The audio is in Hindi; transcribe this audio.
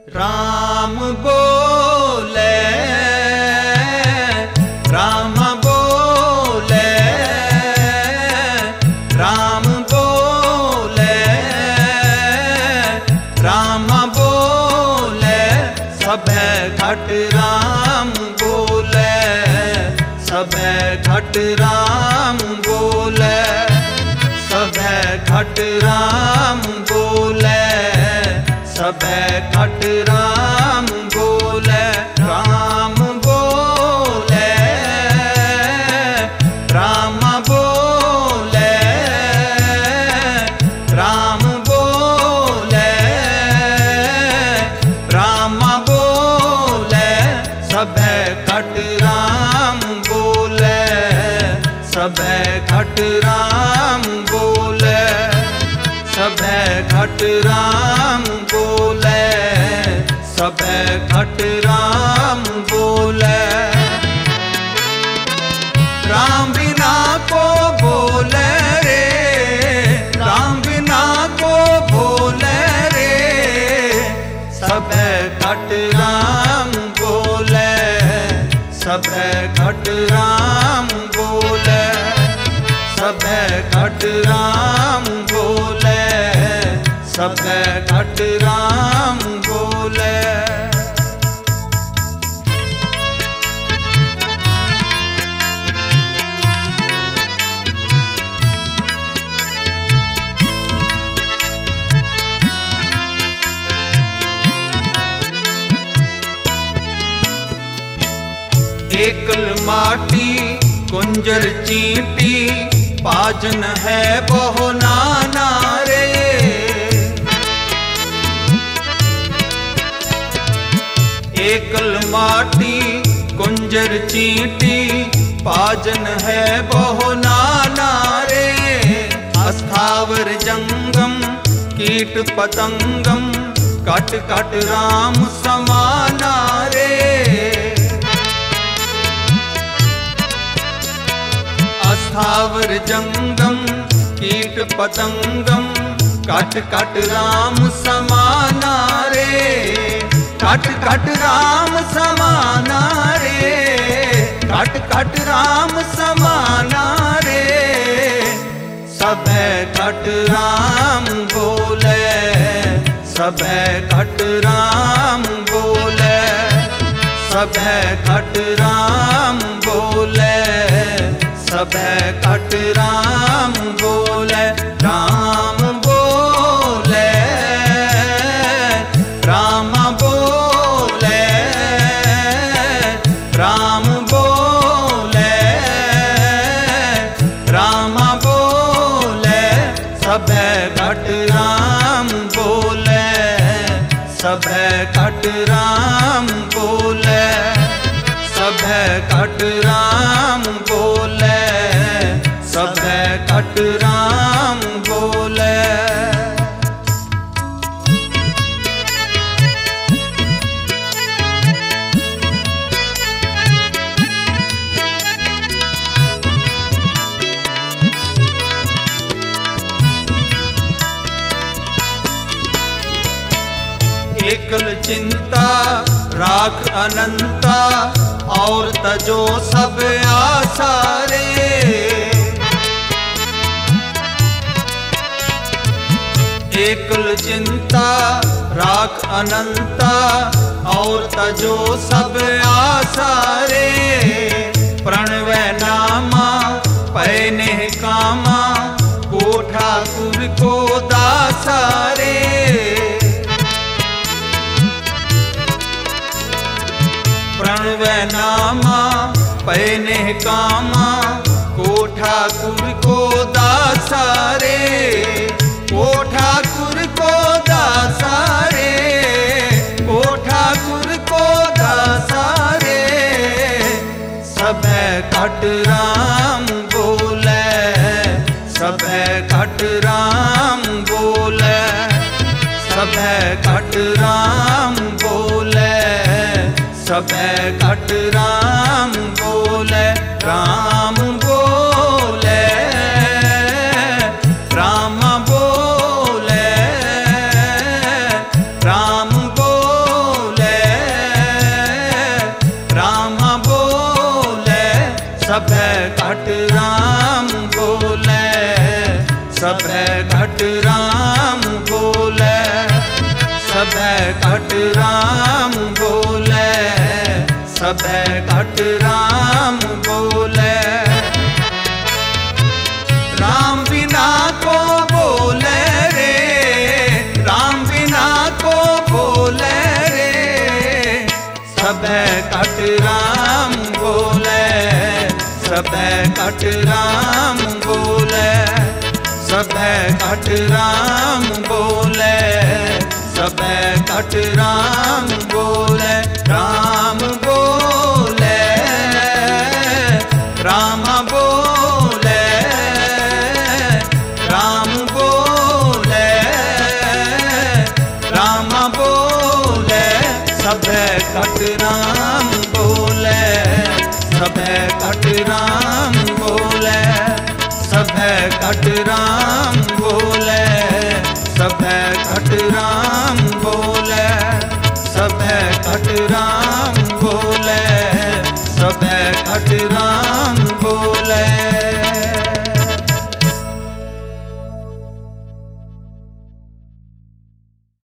राम बोले, राम बोले, राम बोले, राम बोले, सबे घट राम बोले, सबे घट राम बोले, सबे घट राम बोले, सबे घट राम बोले। राम बोले, राम बोले, राम बोले, राम बोले, सबे घट राम बोले, सबे घट राम बोले, सबे घट राम बोले, सबे घट राम बोले। राम बिना को बोले रे, राम बिना को बोले रे, सबे घट राम बोले, सबे घट राम बोले, सबे घट राम बोले, सबे घट राम बोले। एकल माटी कुंजर चींटी, पाजन है बहु नाना रे। एकल माटी कुंजर चींटी, पाजन है बहु नाना रे। अस्थावर जंगम कीट पतंगम, कट कट राम समाना रे। अस्थावर जंगम कीट पतंगम, कट कट राम समाना रे। कट कट राम समाना रे, कट कट राम समाना रे। सबे घट राम बोले, सबे घट राम बोले, सबे घट राम बोले, सबे घट राम बोले। राम बोले, राम बोले, राम बोले, राम बोले, सबे घट राम बोले, सबे घट राम बोले, सबे घट राम बोले, सबे घट राम बोले। एकल चिंता राख अनंता, और तजो सब आशा रे। एकल चिंता राख अनंता, और तजो सब आशा रे। प्रणव नामा पैने कामा, को ठाकुर को दासा रे। प्रणव नामा पैने कामा, को ठाकुर को दासा रे। को ठाकुर को दासा रे, को ठाकुर को दासा रे। सबे घट राम बोले, सबे घट राम बोले, सबे घट राम बोले, सबे घट राम बोले। राम बोले, राम बोले, राम बोले, घट राम बोले, सब घट राम बोले। राम बिना को बोले रे, राम बिना को बोले रे, सब घट राम बोले, सब घट राम बोले, सब घट राम बोले, सब घट राम बोले। राम बोले, राम बोले, राम बोले, राम बोले, सब घट राम बोले, सब घट राम बोले, सब घट राम बोले, सब घट राम